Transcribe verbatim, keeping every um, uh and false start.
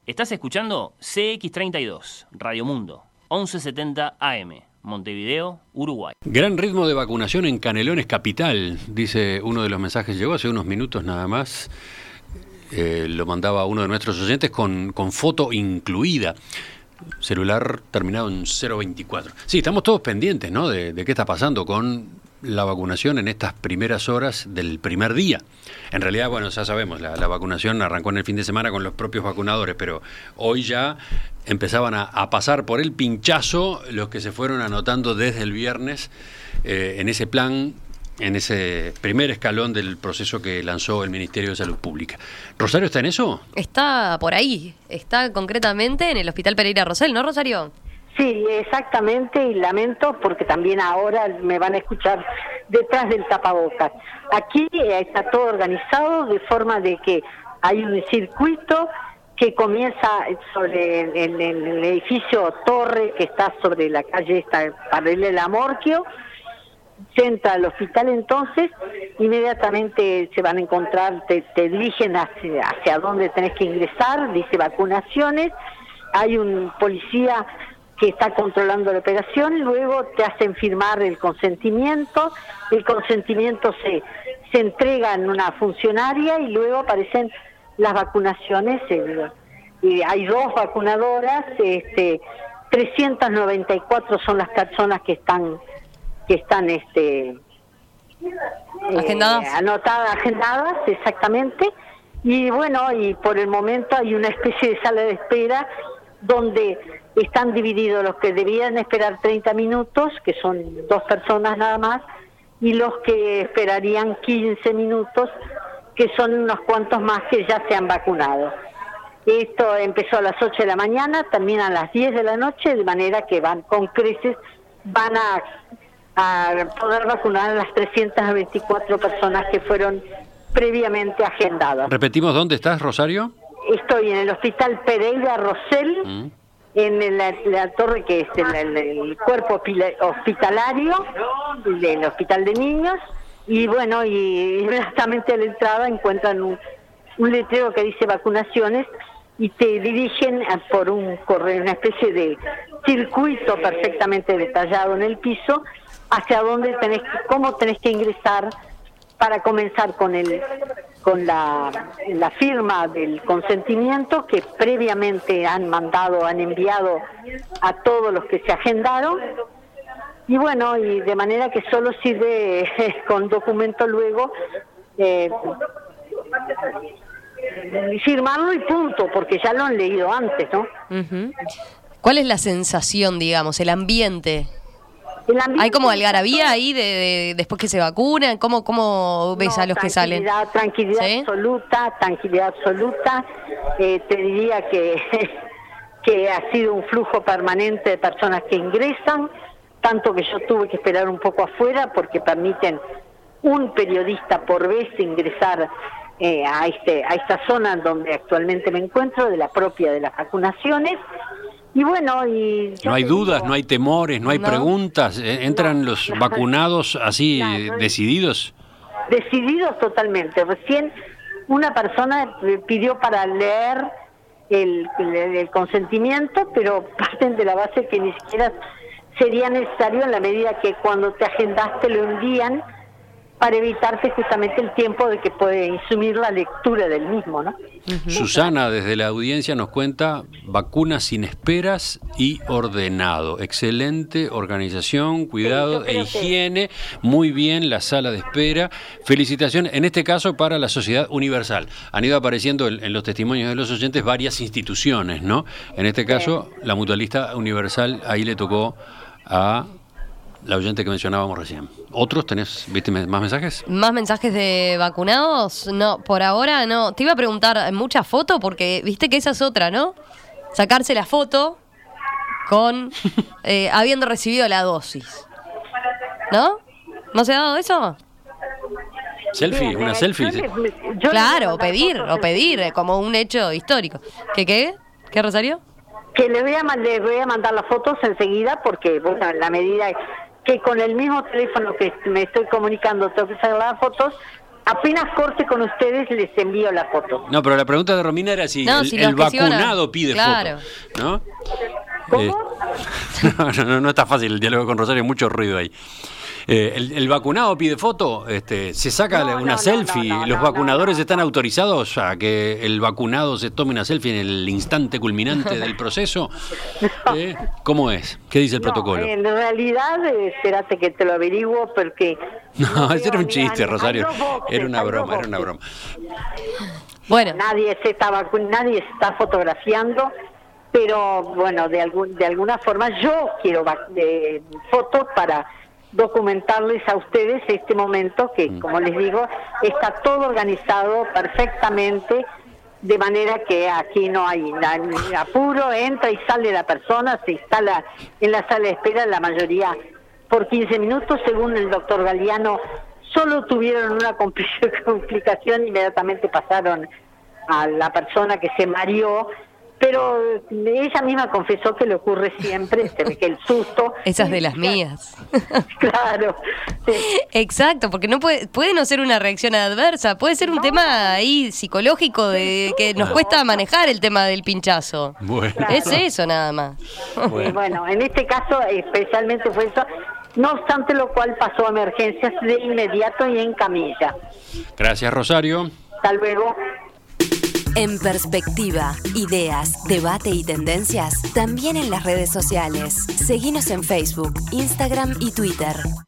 Estás escuchando C X treinta y dos, Radio Mundo, once setenta A M, Montevideo, Uruguay. Gran ritmo de vacunación en Canelones Capital, dice uno de los mensajes, llegó hace unos minutos nada más. Eh, lo mandaba uno de nuestros oyentes con, con foto incluida. Celular terminado en cero veinticuatro. Sí, estamos todos pendientes, ¿no? De, de qué está pasando con la vacunación en estas primeras horas del primer día. En realidad, bueno, ya sabemos, la, la vacunación arrancó en el fin de semana con los propios vacunadores, pero hoy ya empezaban a, a pasar por el pinchazo los que se fueron anotando desde el viernes eh, en ese plan, en ese primer escalón del proceso que lanzó el Ministerio de Salud Pública. ¿Rosario está en eso? Está por ahí, está concretamente en el Hospital Pereira Rosell, ¿no, Rosario? Sí, exactamente, y lamento porque también ahora me van a escuchar detrás del tapabocas. Aquí está todo organizado de forma de que hay un circuito que comienza sobre el, el, el edificio Torre, que está sobre la calle esta paralela a Morquio. Se entra al hospital, entonces inmediatamente se van a encontrar, te, te dirigen hacia, hacia dónde tenés que ingresar, dice vacunaciones, hay un policía que está controlando la operación, luego te hacen firmar el consentimiento, el consentimiento se, se entrega en una funcionaria y luego aparecen las vacunaciones, eh, y hay dos vacunadoras, este, trescientas noventa y cuatro son las personas que están que están este agendadas, eh, anotadas, agendadas, exactamente, y bueno, y por el momento hay una especie de sala de espera donde están divididos los que debían esperar treinta minutos, que son dos personas nada más, y los que esperarían quince minutos, que son unos cuantos más que ya se han vacunado. Esto empezó a las ocho de la mañana, termina a las diez de la noche, de manera que van con creces, van a a poder vacunar a las trescientas veinticuatro personas que fueron previamente agendadas. Repetimos, ¿dónde estás, Rosario? Estoy en el Hospital Pereira Rosell, mm. en la, la torre que es el, el, el cuerpo hospitalario del Hospital de Niños, y bueno, y inmediatamente a la entrada encuentran un, un letrero que dice vacunaciones y te dirigen a, por un correo, una especie de circuito perfectamente detallado en el piso, hacia dónde tenés, cómo tenés que ingresar para comenzar con el con la, la firma del consentimiento que previamente han mandado, han enviado a todos los que se agendaron, y bueno, y de manera que solo sirve con documento luego eh, firmarlo y punto, porque ya lo han leído antes, ¿no? Uh-huh. ¿Cuál es la sensación, digamos, el ambiente? ¿Hay como algarabía ahí de, de después que se vacunan? ¿Cómo, cómo ves no, a los que salen? Tranquilidad ¿Sí? absoluta, tranquilidad absoluta. Eh, te diría que, que ha sido un flujo permanente de personas que ingresan, tanto que yo tuve que esperar un poco afuera porque permiten un periodista por vez ingresar eh, a, este, a esta zona donde actualmente me encuentro, de la propia de las vacunaciones. Y bueno, y no hay dudas, digo, no hay temores, no hay no, preguntas, entran no, los vacunados así no, decididos. Decididos totalmente. Recién una persona pidió para leer el, el, el consentimiento, pero parten de la base que ni siquiera sería necesario en la medida que cuando te agendaste lo envían para evitarte justamente el tiempo de que puede insumir la lectura del mismo, ¿no? Uh-huh. Susana, desde la audiencia nos cuenta, vacunas sin esperas y ordenado. Excelente organización, cuidado e higiene, que... muy bien la sala de espera. Felicitaciones, en este caso para la Sociedad Universal. Han ido apareciendo en, en los testimonios de los oyentes varias instituciones, ¿no? En este caso, sí. La Mutualista Universal, ahí le tocó a la oyente que mencionábamos recién. ¿Otros tenés, viste, más mensajes? ¿Más mensajes de vacunados? No, por ahora no. Te iba a preguntar, ¿mucha foto? Porque viste que esa es otra, ¿no? Sacarse la foto con eh, habiendo recibido la dosis. ¿No? ¿No se ha dado eso? Selfie, una selfie. Sí. Claro, o pedir, o pedir, como un hecho histórico. ¿Qué qué? ¿Qué, Rosario? Que le voy a, le voy a mandar las fotos enseguida porque, bueno, la medida que con el mismo teléfono que me estoy comunicando tengo que sacar las fotos, Apenas corte con ustedes, les envío la foto. No, pero la pregunta de Romina era si No, el, si el los que se van a- vacunado pide Claro. foto, ¿no? ¿Cómo? Eh, no, no, no está fácil el diálogo con Rosario, mucho ruido ahí. Eh, el, el vacunado pide foto, este, se saca No, una no, selfie, no, no, los no, vacunadores no, no. están autorizados a que el vacunado se tome una selfie en el instante culminante del proceso. ¿Eh? ¿Cómo es? ¿Qué dice el No, protocolo? en realidad, eh, espérate que te lo averiguo porque... No, ese era un veo chiste, ni- Rosario. hay dos boxes, Era una hay dos broma, era una boxes. broma. Bueno, Nadie se está vacu- nadie se está fotografiando, pero bueno, de algún de alguna forma yo quiero vac- de, fotos para documentarles a ustedes este momento que, como les digo, está todo organizado perfectamente, de manera que aquí no hay na- ni apuro, entra y sale la persona, se instala en la sala de espera, la mayoría por quince minutos, según el doctor Galeano. Solo tuvieron una compli- complicación, inmediatamente pasaron a la persona que se mareó, pero ella misma confesó que le ocurre siempre, se ve que el susto... esas de las mías. Claro. Sí. Exacto, porque no puede, puede no ser una reacción adversa, puede ser un No. tema ahí psicológico de que nos No. cuesta manejar el tema del pinchazo. Bueno. Es eso nada más. Y bueno, en este caso especialmente fue eso, no obstante lo cual pasó a emergencias de inmediato y en camilla. Gracias, Rosario. Hasta luego. En perspectiva, ideas, debate y tendencias, también en las redes sociales. Seguinos en Facebook, Instagram y Twitter.